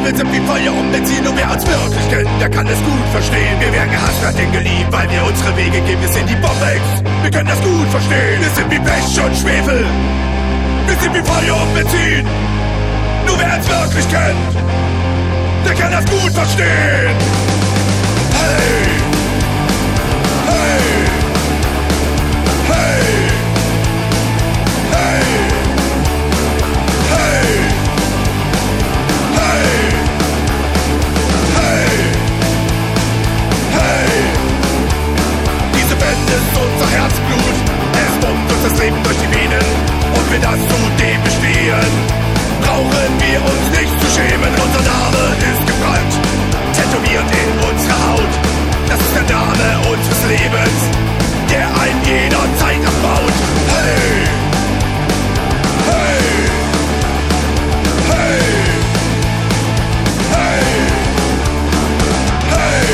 Schwefel sind wie Feuer und Benzin. Und wer uns wirklich kennt, der kann es gut verstehen. Wir werden gehasst, hat den geliebt, weil wir unsere Wege gehen. Wir sind die Bombex, wir können das gut verstehen. Wir sind wie Pech und Schwefel, wir sind wie Feuer und Benzin. Nur wer uns wirklich kennt, der kann das gut verstehen. Hey, hey, hey, hey, hey, hey, hey, hey. Diese Band ist unser Herzblut, es pumpt uns das Leben durch die Venen. Und wir das zudem bestehen, brauchen wir uns nicht zu schämen. Unser Name ist gebrannt, tätowiert in unsere Haut. Das ist der Name unseres Lebens, der ein jederzeit abbaut. Hey, hey, hey, hey, hey,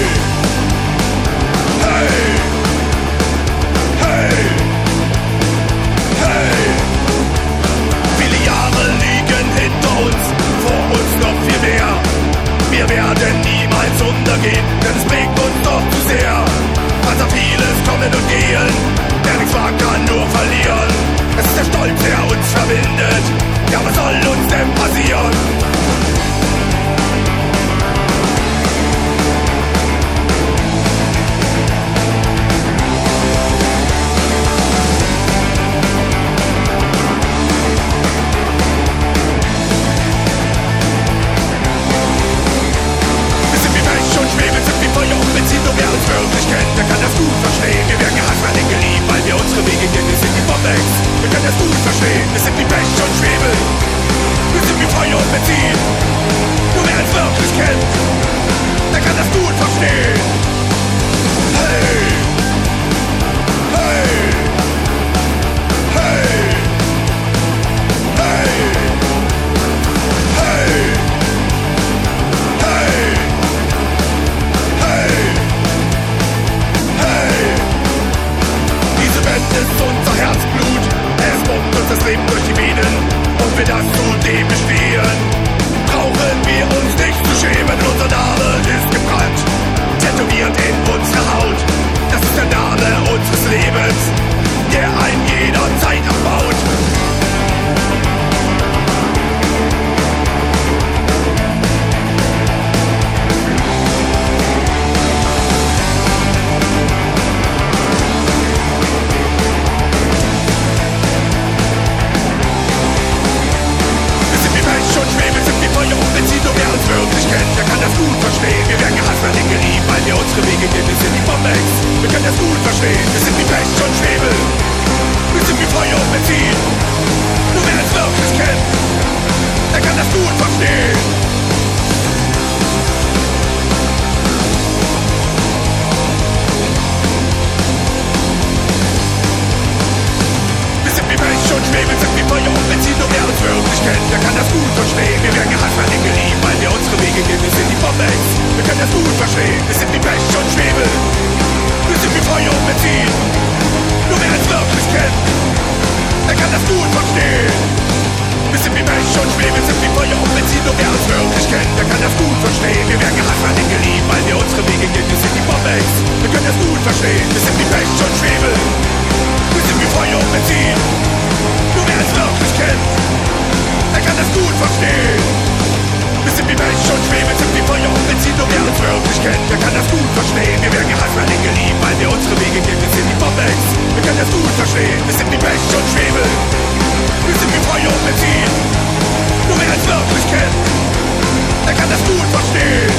hey, hey, hey. Viele Jahre liegen hinter uns, vor uns noch viel mehr. Wir werden niemals untergehen, denn es prägt uns doch zu sehr. Also vieles kommen und gehen, wer nichts wagt, kann nur verlieren. Es ist der Stolz, der uns verbindet, ja, was soll uns denn passieren? Der kann das gut verstehen. Wir werden gehasst, werden geliebt, weil wir unsere Wege gehen. Wir sind die Bombex, wir können das gut verstehen. Wir sind wie Pech und Schwefel, wir sind wie Feuer und Benzin. Nur wer uns wirklich kennt, der kann das gut verstehen. Hey, hey, hey, hey, hey, hey, hey. Diese Band ist unser Herzblut, es pumpt uns das Leben durch die Venen. Und wir das zudem bestehen, brauchen wir uns nicht zu schämen. Unser Name ist gebrannt, tätowiert in unsere Haut. Das ist der Name unseres Lebens, der ein jederzeit abbaut. Der kann das gut verstehen. Wir werden gehasst, werden geliebt, weil wir unsere Wege gehen. Wir sind die Bombex, wir können das gut verstehen. Wir sind wie Pech und Schwefel, wir sind wie Feuer und Benzin. Nur wer uns wirklich kennt, der kann das gut verstehen. Wir sind wie Pech und Schwefel, sind wie Feuer und Benzin. Nur wer uns wirklich kennt, der kann das gut verstehen. Wir werden gehasst, werden geliebt, weil wir unsere Wege gehen. Wir sind die Bombex, wir können das gut verstehen. Wir sind wie Pech und Schwefel, wir sind wie Feuer und Benzin. Nur wer uns wirklich kennt, der kann das gut verstehen. Wir sind wie Pech und Schwefel, sind wie Feuer und Benzin. Nur wer uns wirklich kennt, der kann das gut verstehen. Wir werden gehasst, werden geliebt, weil wir unsere Wege gehen. Wir sind die Bombex, wir können das gut verstehen. Wir sind wie Pech und Schwefel, wir sind wie Feuer und Benzin. Nur wer uns wirklich kennt, der kann das gut verstehen. Wir sind wie Pech und Schwefel, sind wie Feuer und Benzin. Nur wer uns wirklich kennt, der kann das gut verstehen. Wir werden gehasst, werden geliebt, weil wir unsere Wege gehen. Wir sind die Bombex, wir können das gut verstehen. Wir sind wie Pech und Schwefel, wir sind wie Feuer und Benzin. Nur wer uns wirklich kennt, der kann das gut verstehen.